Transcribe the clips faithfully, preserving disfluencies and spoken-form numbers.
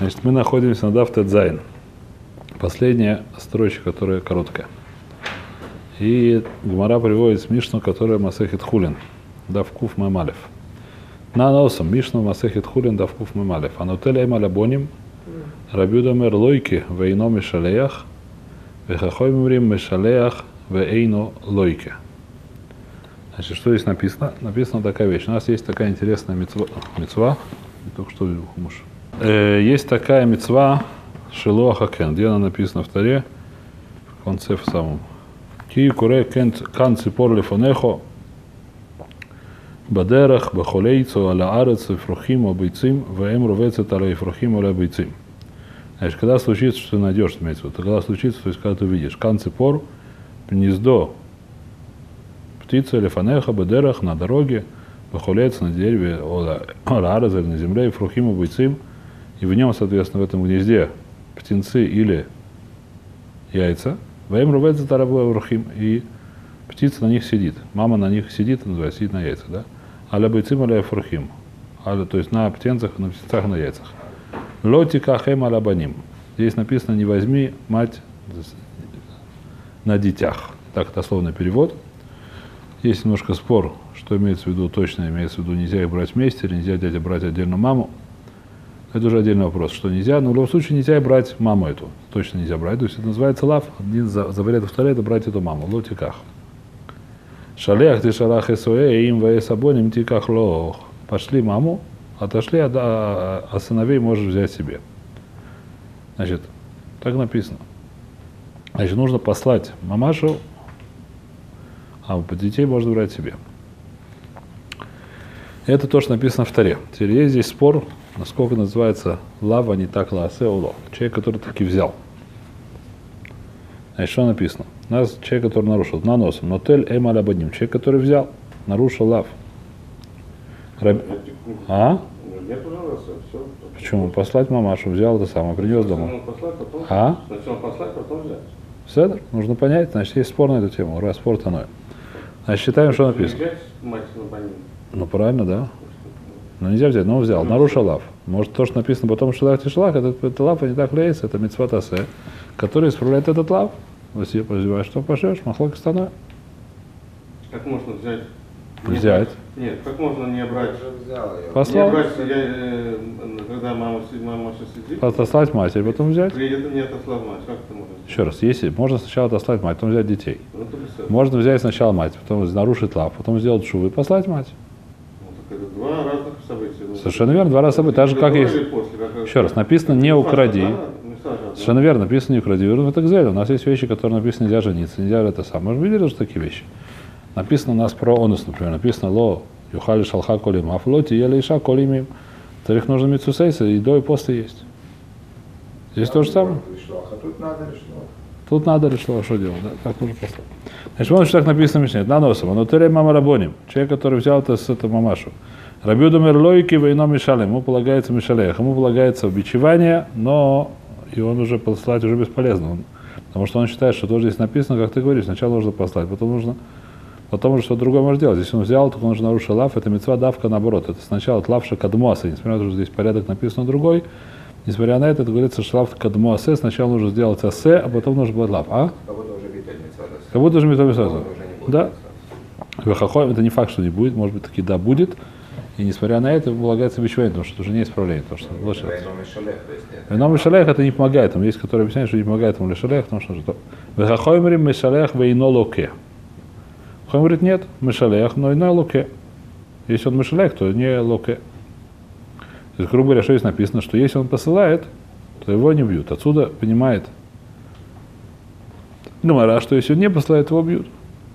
Значит, мы находимся на Дав Тет Зайн. Последняя строчка, которая короткая. И Гмара приводит Мишну, которая Масехет Хулин. Дав Куф Мемалев. На носом Мишну Масехет Хулин Дав Куф Мемалев. Анутель Эймаль Абоним. Рабиуда Мер Лойки Вейно Мишалеях. Вехахой Мурим Мишалеях Вейно Лойки. Значит, что здесь написано? Написана такая вещь. У нас есть такая интересная мицва. мицва только что видел хумуш. Э, есть такая мицва Шилуаха Кен, где она написана в Торе, в конце в самом. Ки куре кан ципор лефонехо бадерах бахолейцу аля арец ифрухим обойцим вэм рувецет аля ифрухим аля обойцим. Значит, когда случится, что ты найдешь, имеется в виду, когда случится, то есть когда ты увидишь кан ципор, гнездо птицы лефонеха бадерах на дороге, бахолейц на дереве аля арец на земле ифрухим обойцим, и в нем, соответственно, в этом гнезде птенцы или яйца, вэм рувецет аля ифрухим, и птица на них сидит. Мама на них сидит, называется, сидит на яйцах, да? Аля бойцим аля фурхим. Аля, то есть на птенцах, на птенцах, на яйцах. Лотика хэм аля баним. Здесь написано: не возьми мать на детях. Так, это дословный перевод. Есть немножко спор, что имеется в виду точно, имеется в виду, нельзя их брать вместе, или нельзя дядя брать отдельно маму. Это уже отдельный вопрос, что нельзя, но в любом случае нельзя брать маму эту. Точно нельзя брать. То есть это называется лав. Один запрет в Торе — это брать эту маму. Лотиках. Шалех ты шалах эсуэ, им ваэс абоним тиках лох. Пошли маму, отошли, а, а, а сыновей можешь взять себе. Значит, так написано. Значит, нужно послать мамашу, а детей можно брать себе. Это то, что написано в Торе. Теперь есть здесь спор, насколько называется лава не так лаасе уло. Человек, который таки взял. Значит, что написано? У нас человек, который нарушил, на носом, но тель эм аля баним. Человек, который взял, нарушил лав. Раб... А? Нет уже раз, все. Почему? Послать мамашу, взял это самое, принес домой. Послать, потом... А? Сначала послать, потом взять. Все, нужно понять, значит, есть спор на эту тему, раз спор оно. Значит, считаем, что написано. Взять мать на баним. Ну, правильно, да. Но нельзя взять, но он взял, нарушил лав. Может, то, что написано потом шелах тишлах, это, это лав, а не так лейс, это мицват асе, который исправляет этот лав. Если позеваешь, что пошлешь, махлок станой. Как можно взять? Взять. Не, нет, как можно не брать? Послал. Не брать, я, э, когда мама, мама сейчас сидит. Отослать матери, потом взять. Приедет, не отослать мать, как это можно? Еще раз, если можно сначала отослать мать, потом взять детей. Ну, можно взять сначала мать, потом нарушить лав, потом сделать шувы и послать мать. Ну, так это два разных события. Совершенно верно, два раза события. Так же, как есть. Еще раз, написано не укради. Совершенно верно, написано не укради. В так далее. У нас есть вещи, которые написано нельзя жениться, нельзя это самое. Мы же видели, что такие вещи. Написано у нас про онус, например. Написано ло юхали шалха колим, а флоти ели иша колимим. Тарих нужно митсусейса, и до и после есть. Здесь то же самое. Тут надо решено. Тут надо решено, что делать. Да? Так нужно послать. Значит, вон что так написано в Мишне. На носом. Но терей мама рабоним. Человек, который взял это с этого мамашу. Рабиуда мер лойки вейно мишалем. Ему полагается мишалех. Ему полагается бичевание, но и он уже послать уже бесполезно. Он, потому что он считает, что тоже здесь написано, как ты говоришь, сначала нужно послать, потом нужно, потом уже что-то другое может делать. Если он взял, то он уже нарушил лав, это мицва давка наоборот. Это сначала лавша кадмуасе, несмотря на то, что здесь порядок написано другой, несмотря на это, это говорится, что лав кадмуасе, сначала нужно сделать асе, а потом нужно будет лав. А? Как будто уже битуль мицва. Как будто уже битуль мицва. Да. Вехахой, это не факт, что не будет, может быть, таки да будет. И несмотря на это, полагается бичевание, потому что это уже не исправление. Потому что лучше. Но мишалех это не помогает. Там есть, которые объясняют, что не помогает ему лишалех, потому что что. Вехахоймрим мишалех вейно локе. Хойм говорит, нет, мишалех, но иной локе. Если он мишалех, то не локе. То есть, грубо говоря, что здесь написано, что если он посылает, то его не бьют. Отсюда понимает Гмара, что если он не посылает, его бьют.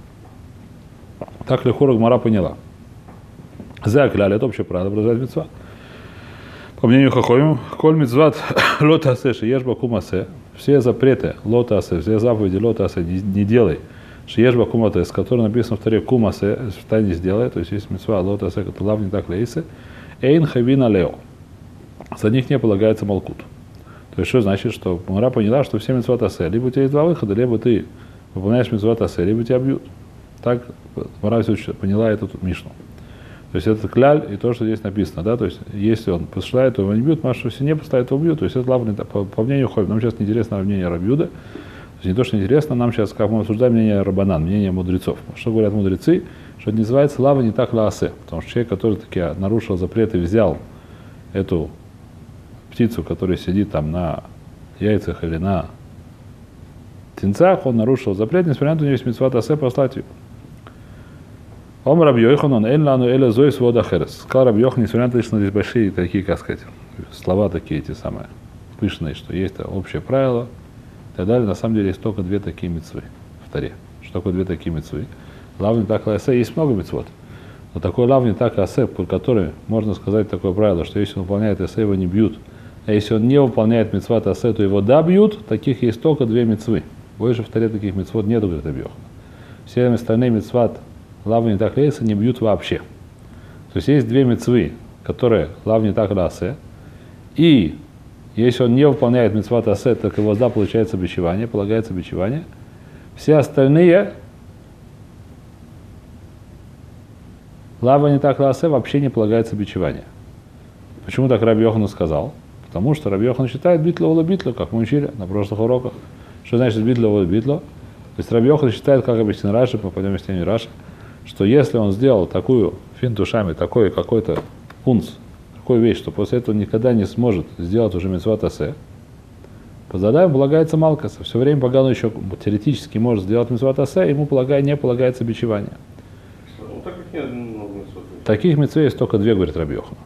Так лихура Гмара поняла. Закляли, это общее правило, продолжает митцва. По мнению Хахоим, коль митцват лота асе шееш бакум асе, все запреты лота асе, все заповеди лота асе не, не делай, шееш бакум асе, с которой написано в Торе кум асе, в тайне сделай, то есть есть митцва лота асе, который лав не так лейсы, эйн хавина лео, за них не полагается малкут. То есть что значит, что Гмара поняла, что все митцват асе, либо у тебя есть два выхода, либо ты выполняешь митцват асе, либо тебя бьют. Так Гмара все поняла эту Мишну. То есть это кляль и то, что здесь написано, да, то есть если он посылает, то его не бьют, Машу все не поставит, его бьют, то есть это главное, по, по мнению Хойм. Нам сейчас не интересно мнение Раби Юды, то есть не то, что интересно, нам сейчас, как мы обсуждаем мнение Рабанан, мнение мудрецов. Что говорят мудрецы? Что это называется лава не так лаасе, потому что человек, который таки нарушил запрет и взял эту птицу, которая сидит там на яйцах или на птенцах, он нарушил запрет, несмотря на то, что у него есть мицват асе послать ее. Ом Раби Йоханан, эн лану эля зой свода херес. Сказал Раби Йохан, несмотря на то, что здесь большие такие, как сказать, слова такие эти самые пышные, что есть общее правило и так далее. На самом деле есть только две такие мицвы в Торе. Что такое две такие мицвы? Лав не так асе, есть много мицвот. Но такой лав не так асе, por который можно сказать такое правило, что если он выполняет асе, его не бьют. А если он не выполняет мицват асе, то его да бьют. Таких есть только две мицвы. Больше в Торе таких мицвот нету, говорит Раби Йохан. Все остальные мицват лав не так лейса не бьют вообще. То есть есть две мицвы, которые лав не так асе. И если он не выполняет мицват асе, так его да получается бичевание, полагается бичевание. Все остальные лава не так асе вообще не полагается бичевание. Почему так Раби Йохан сказал? Потому что Раби Йохан считает битло ола битло, как мы учили на прошлых уроках. Что значит битло ола битло? То есть Раби Йохан считает, как объяснил Раши, мы пойдем объяснение Раши, что если он сделал такую финтушами, такой какой-то пунц, такую вещь, что после этого никогда не сможет сделать уже мицват асе, по задаему полагается малкаса. Все время, пока он еще теоретически может сделать мицват асе, ему полагай, не полагается бичевание. Ну, так как нет много мицвот. Таких мицвот есть только две, говорит Раби Йохан.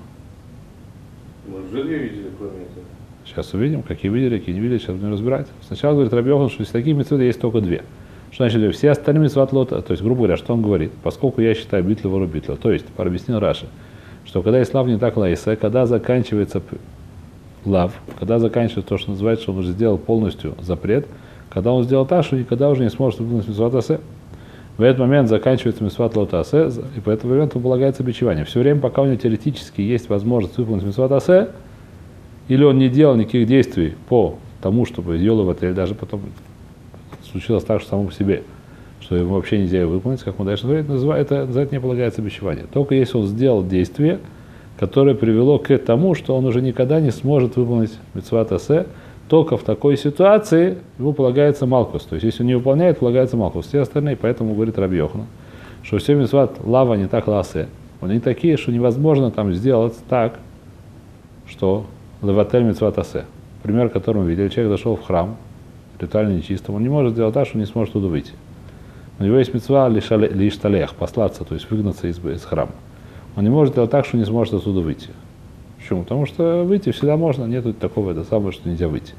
Мы уже две видели, кроме этого. Сейчас увидим, какие видели, какие не видели, сейчас будем разбирать. Сначала говорит Раби Йохан, что из таких мицвот есть только две. Что значит, все остальные мицвот лота, то есть, грубо говоря, что он говорит, поскольку я считаю битло вору битло, то есть, объяснил Раши, что когда есть лав не так лайсе, когда заканчивается лав, когда заканчивается то, что называется, что он уже сделал полностью запрет, когда он сделал так, что никогда уже не сможет выполнить мицвот асе, в этот момент заканчивается мицвот лота асе, и по этому моменту полагается бичевание. Все время, пока у него теоретически есть возможность выполнить мицвот асе, или он не делал никаких действий по тому, чтобы сделал его, или даже потом случилось так, что само по себе, что ему вообще нельзя его выполнить, как мы дальше говорим, это, за это не полагается бичевание. Только если он сделал действие, которое привело к тому, что он уже никогда не сможет выполнить мицват асе, только в такой ситуации ему полагается малкус. То есть, если он не выполняет, полагается малкус. Все остальные, поэтому говорит Раби Йохан, что все мицват лава не так ласе. Они такие, что невозможно там сделать так, что леватель мицват асе. Пример, который мы видели, человек зашел в храм, ритуально нечистым, он не может сделать так, что не сможет туда выйти. У него есть мицва лишталех, послаться, то есть выгнаться из, из храма. Он не может делать так, что не сможет оттуда выйти. Почему? Потому что выйти всегда можно, нет такого, это самое, что нельзя выйти.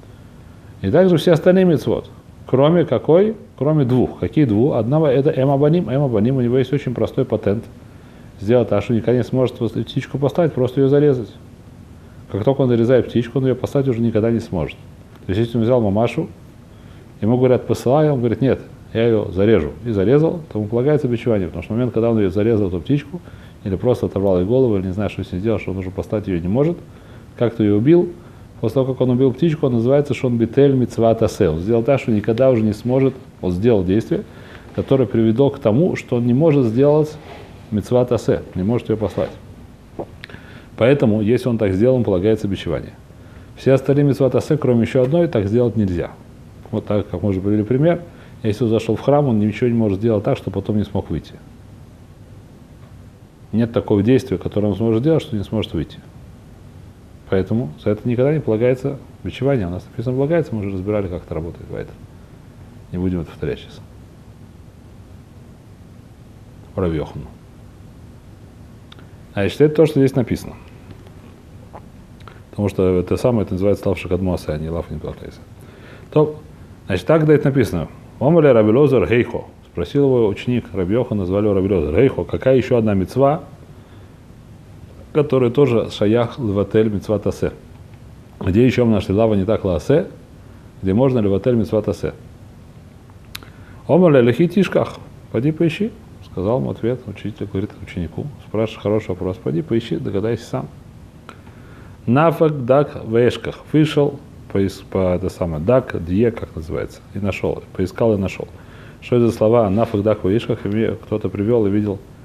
И также все остальные мицвот, кроме какой? Кроме двух. Какие двух? Одного это эмабаним. Эмабаним, у него есть очень простой патент. Сделать так, что никогда не сможет птичку поставить, просто ее зарезать. Как только он зарезает птичку, он ее поставить уже никогда не сможет. То есть, если он взял мамашу, ему говорят, посылай, он говорит, нет, я ее зарежу. И зарезал, то ему полагается бичевание, потому что в момент, когда он ее зарезал, эту птичку, или просто оторвал ей голову, или не знаю, что с ней сделал, что он уже поставить ее не может, как-то ее убил, после того, как он убил птичку, он называется шон битель мицват асе. Он сделал так, что никогда уже не сможет, он сделал действие, которое привело к тому, что он не может сделать мицват асе, не может ее послать. Поэтому, если он так сделал, ему полагается бичевание. Все остальные мицват асе, кроме еще одной, так сделать нельзя. Вот так, как мы уже привели пример, если он зашел в храм, он ничего не может сделать так, что потом не смог выйти. Нет такого действия, которое он сможет сделать, что не сможет выйти. Поэтому за это никогда не полагается бичевание. У нас написано полагается, мы уже разбирали, как это работает. Поэтому не будем это повторять сейчас. Раби Йохану. А значит, это то, что здесь написано. Потому что это самое, это называется лав шакадмоса, а не лав не платайся. То, значит, так да это написано. Омале Раби Лозер Гейхо. Спросил его ученик Раби Йохан, назвали его Раби Лозер Гейхо. Какая еще одна мицва, которая тоже шаях леватель мицват асе? Где еще мы нашли лава не так лаасе, где можно леватель мицват асе? Омале лехи тишках. Пойди поищи. Сказал ему ответ, учитель говорит ученику. Спрашивает хороший вопрос. Пойди поищи, догадайся сам. Нафак дак в эшках. Вышел по, по это самое, дак, дье, как называется, и нашел. Поискал и нашел. Что это за слова? Нафак дак в эшках. Кто-то привел и видел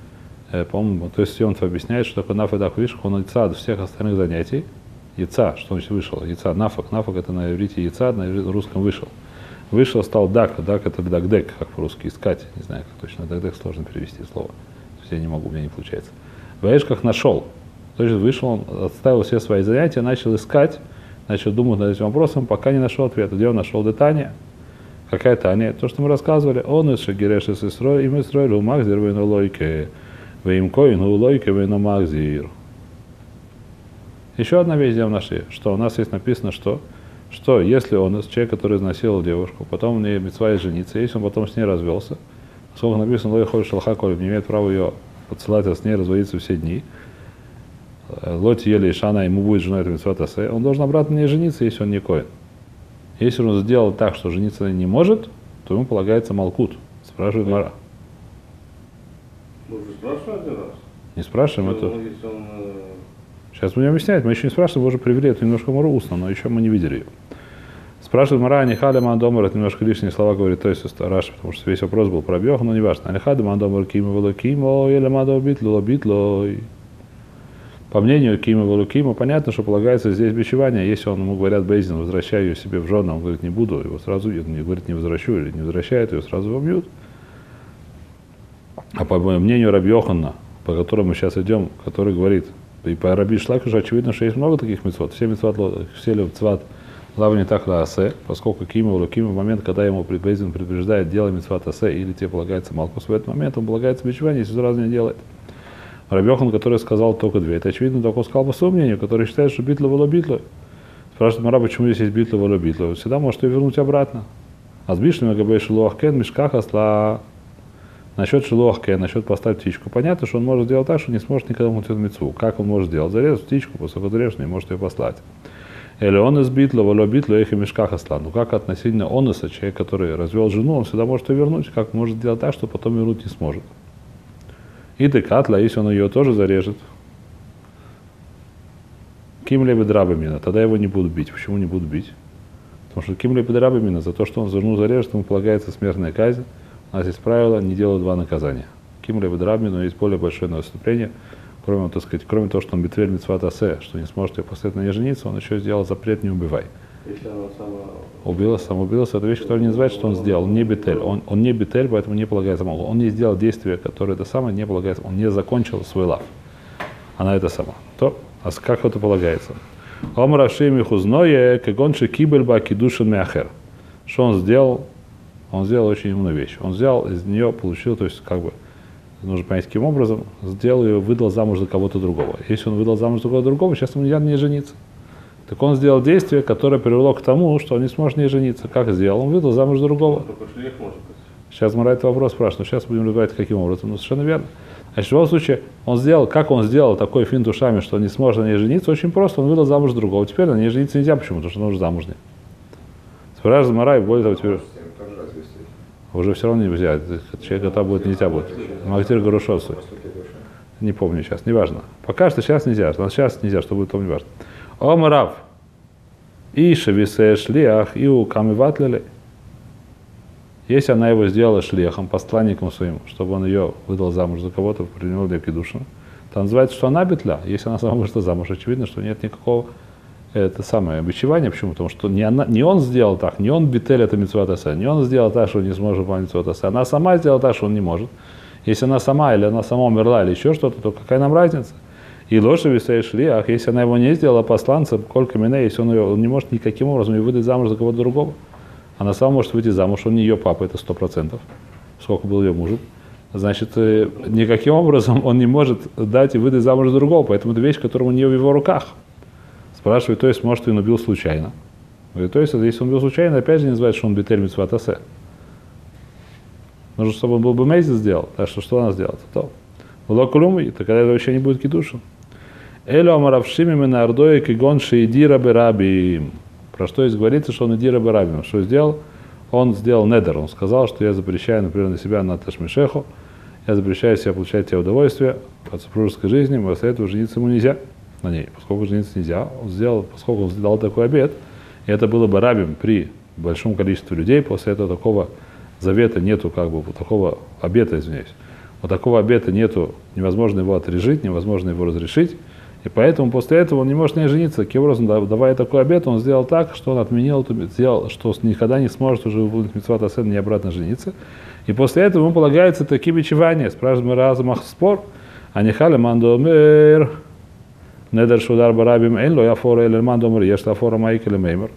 Э, по-моему, то есть он объясняет, что такое наф и дак вишх, он яйца от всех остальных занятий. Яйца, что значит вышел? Яйца, нафак. Нафак это на иврите яйца, на русском вышел. Вышел, стал дак. Дак это дагдек, как по-русски искать. Не знаю, как точно. Дагдек сложно перевести слово. То есть я не могу, у меня не получается. В Эшках нашел. То есть вышел, он отставил все свои занятия, начал искать, начал думать над этим вопросом, пока не нашел ответа. Где он нашел детание? Какая Таня? То, что мы рассказывали. Он из Шагиреш из Исрой, им Исрой, у Махзир, вы на лойке, вы им коин, у лойке, вы на Махзир. Еще одна вещь, где мы нашли, что у нас есть написано, что, что если он человек, который изнасиловал девушку, потом у нее мицва есть жениться, если он потом с ней развелся, сколько написано, лой ходит шалха коль, не имеет права ее поцеловать, а с ней разводиться все дни, лоти ели шана, ему будет жена эта мицва тасе, он должен обратно на ней жениться, если он не коин. Если он сделал так, что жениться не может, то ему полагается малкут. Спрашивает Мара. Мы уже спрашивали один раз. Не спрашиваем, Если это... он, если он, э, Сейчас будем объяснять, мы еще не спрашиваем, мы уже привели это немножко Мару устно, но еще мы не видели ее. Спрашивает Мара, Анихада Мандомар, это немножко лишние слова говорит, то есть Раши, потому что весь вопрос был про Бьеха, но не важно. Анихада Мандомар Кима Волокимо, или Мадо Битло, Битлой. По мнению Кима Волокима, понятно, что полагается здесь бичевание. Если он ему говорят, Бейзин, возвращай ее себе в жену, он говорит, не буду, его сразу бьют. Не говорит, не возвращу, или не возвращает, ее сразу его бьют. А по мнению Раби Йоханна, по которому мы сейчас идем, который говорит, и по Раби Шлаку же очевидно, что есть много таких мицвот. Все мицвот, все мицвот лавни так лаасе, поскольку Кима Волокима в момент, когда ему Бейзин предупреждает, делай мицвот асе, или тебе полагается малкус, в этот момент он полагается бичевание, если сразу не делает. Раби Йохан, который сказал только две, это очевидно, только он сказал по своему мнению, который считает, что битла была битла. Спрашивает Мара, почему здесь есть битла была битла? Всегда может ее вернуть обратно. А с бишлем габей шилуах кен мешках осла. Насчет шилуах кен, насчет поставить птичку. Понятно, что он может сделать так, что не сможет никогда мутить мицву. Как он может сделать? Зарезать птичку, после того, зарежешь, не может ее послать. Или он из битла, вала битла, их и мешках осла. Ну как относительно онеса, человек, который развел жену, он всегда может ее вернуть. Как может сделать так, что потом вернуть не сможет? И декатла, если он ее тоже зарежет, кимле бедрабамина, тогда его не будут бить. Почему не будут бить? Потому что кимле бедрабамина, за то, что он жену зарежет, ему полагается смертная казнь. У нас есть правило, не делают два наказания. Кимле бедрабамина, есть более большое наступление, кроме, так сказать, кроме того, что он битвель мицват асе, что не сможет ее после этого не жениться, он еще сделал запрет не убивай. если она сама... Убилась, сам убился, это вещь, которая не называется, что он сделал. Он не битель. Он, он не битель, поэтому не полагается малку. Он не сделал действие, которое это самое, не полагается. Он не закончил свой лав. Она это сама. То, а как это полагается? Омрашим хузное, кагонши кибельба кидушин мяхер. Что он сделал? Он сделал очень умную вещь. Он взял из нее, получил, то есть как бы, нужно понять, каким образом, сделал ее, выдал замуж за кого-то другого. Если он выдал замуж за кого-то другого, сейчас ему нельзя не жениться. Так он сделал действие, которое привело к тому, что он не сможет не жениться. Как сделал? Он выдал замуж за другого. Сейчас Мара этот вопрос спрашивает, но сейчас будем разбирать, каким образом. Ну, совершенно верно. Значит, в любом случае, он сделал, как он сделал такой финт ушами, что он не сможет на ней жениться, очень просто, он выдал замуж за другого. Теперь на ней жениться нельзя, почему? Потому что он уже замужний. Спрашивает Мара, и более того, теперь... Уже все равно нельзя. Человек это будет нельзя будет. Мактир Гарушосу. Не помню сейчас, неважно. Пока что сейчас нельзя, но сейчас нельзя, что будет, то не важно. Омрав. Иша висе шлиах и у камиватлили. Если она его сделала шлихом, посланником своим, чтобы он ее выдал замуж за кого-то, принял для кидуша, то называется, что она бетля. Если она сама вышла замуж, очевидно, что нет никакого это самое обещевания. Почему? Потому что не, она, не он сделал так, не он бетель это митцвот асе, не он сделал так, что он не сможет выполнить митцвот асе. Она сама сделала так, что он не может. Если она сама, или она сама умерла, или еще что-то, то какая нам разница? И лошадь висей шлиах, если она его не сделала посланцем, колька меня, если он ее он не может никаким образом ее выдать замуж за кого-то другого. Она сама может выйти замуж, он не ее папа, это сто процентов, сколько был ее мужем. Значит, никаким образом он не может дать и выдать замуж за другого, поэтому это вещь, которая у нее в его руках. Спрашивает, то есть, может, он убил случайно. Говорит, то есть, если он убил случайно, опять же не называется, что он бетель митцвот асе. Нужно, чтобы он был бы мейзис сделал, так что что она сделала? То. Локулум, и тогда это вообще не будет кидушем. Элю амаравшими на ардое кигон шейдира берабим. Про что здесь говорится, что он идира берабим. Что сделал? Он сделал недер. Он сказал, что я запрещаю, например, на себя на ташмишеху. Я запрещаю себе получать те удовольствия от супружеской жизни, после этого жениться ему нельзя на ней. Поскольку жениться нельзя, он сделал, поскольку он дал такой обет, и это было бы рабим при большом количестве людей, после этого такого завета нету, как бы, такого обета, извиняюсь. Вот такого обета нету, невозможно его отрежить, невозможно его разрешить. И поэтому после этого он не может не жениться. Таким образом, давая такой обет, он сделал так, что он отменил, сделал, что никогда не сможет уже выполнить мицват асе, не обратно жениться. И после этого ему полагается такие бичевания. Спрашиваем разумах спор. А не хали мандомер. Недер шудар барабим эн ло яфора эль мандомер еш лафора майк или меймер.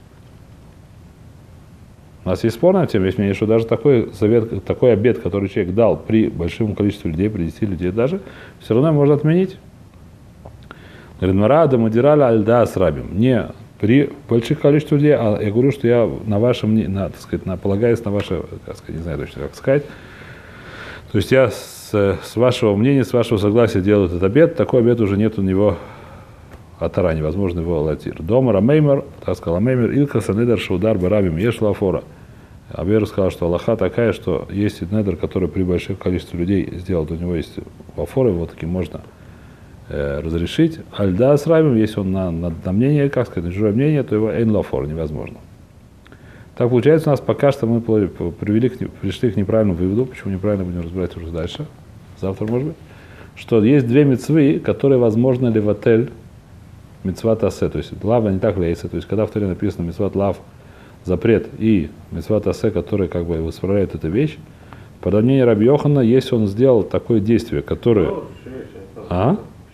У нас есть спорная тема, есть мнение, что даже такой завет, такой обет, который человек дал при большом количестве людей, при десяти людей даже, все равно можно отменить. Говорит, мадирали альда с рабим. Не при больших количестве людей, а я говорю, что я на вашем, на, так сказать, на, полагаюсь на ваше, как сказать, не знаю точно как сказать. То есть я с, с вашего мнения, с вашего согласия делаю этот обет, такой обет уже нет у него атара, невозможно его латир. Дома рамеймер, так сказал меймер, илка санедер шаудар барабим еш лафора. Абер сказал, что Аллаха такая, что есть недер, который при большом количестве людей сделал, у него есть лафора, его таки можно разрешить. Альда с рабим, если он на, на, на мнение, как сказать, на чужое мнение, то его эйн лафор, невозможно. Так получается у нас пока что мы привели к, пришли к неправильному выводу, почему неправильно будем разбирать уже дальше, завтра может быть, что есть две мицвы, которые возможно леватель мицват асе, то есть лава не так лейся, то есть когда в Торе написано мицват лав, запрет, и мицват асе, который как бы исправляет эту вещь, по мнению Раби Йохана, если он сделал такое действие, которое... А?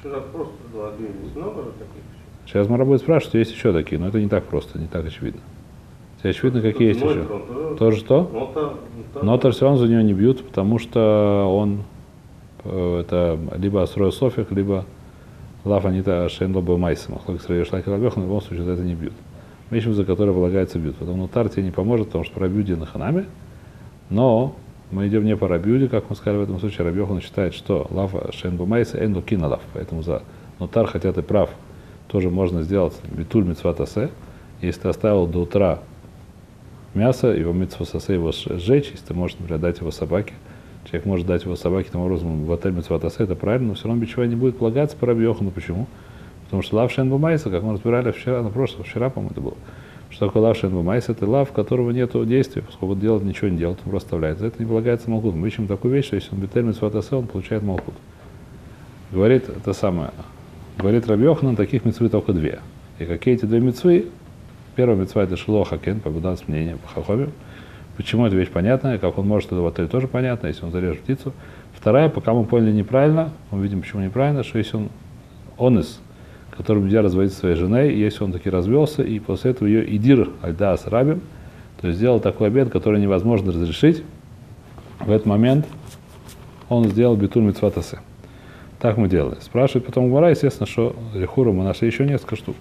Сейчас мы будем спрашивать, что есть еще такие, но это не так просто, не так очевидно. Очевидно, какие есть еще. Тоже что? Нотар все равно за него не бьют, потому что он это либо Асрой Софик, либо Лав Анита Шен Лоба Майсом. В любом случае за это не бьют. Вещи, за которые полагается бьют. Потом нотар тебе не поможет, потому что Рабиуди на Ханаме. Но мы идем не по Рабиуди, как мы сказали в этом случае. Раби Йохан считает, что Лав Шен Лоба Майса Эн Лукина Лав. Поэтому за нотар, хотя ты прав, тоже можно сделать битуль мицват асе. Если ты оставил до утра мясо, его мицват асе его сжечь, если ты можешь, например, дать его собаке. Человек может дать его собаке, таким образом, в отель мицват асе, это правильно, но все равно бичевание не будет полагаться по Раби Йохану. Почему? Потому что лав шен бумайса, как мы разбирали вчера, на прошлом, вчера, по-моему, это было. Что такое лав шен бумайса? Это лав, которого нет действия, поскольку он делает ничего не делает, он просто оставляет. За это не полагается малхут. Мы ищем такую вещь, что если он битель мицват асе, он получает малхут. Говорит это самое. Говорит Раби Йоханан, таких мицвы только две. И какие эти две мицвы? Первая мицва это шило хакен, побудалось мнение по хахоме. Почему эта вещь понятная, как он может это в отеле тоже понятно, если он зарежет птицу. Вторая, пока мы поняли неправильно, мы видим, почему неправильно, что если он онес, который нельзя разводить со своей женой, если он таки развелся, и после этого ее идир альда с рабим, то есть сделал такой обет, который невозможно разрешить, в этот момент он сделал битуль мицват асе. Так мы делали. Спрашивает потом Гмара, естественно, что рехуру мы нашли еще несколько штук.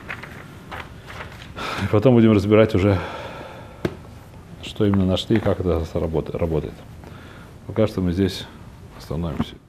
И потом будем разбирать уже, что именно нашли и как это работает. Пока что мы здесь остановимся.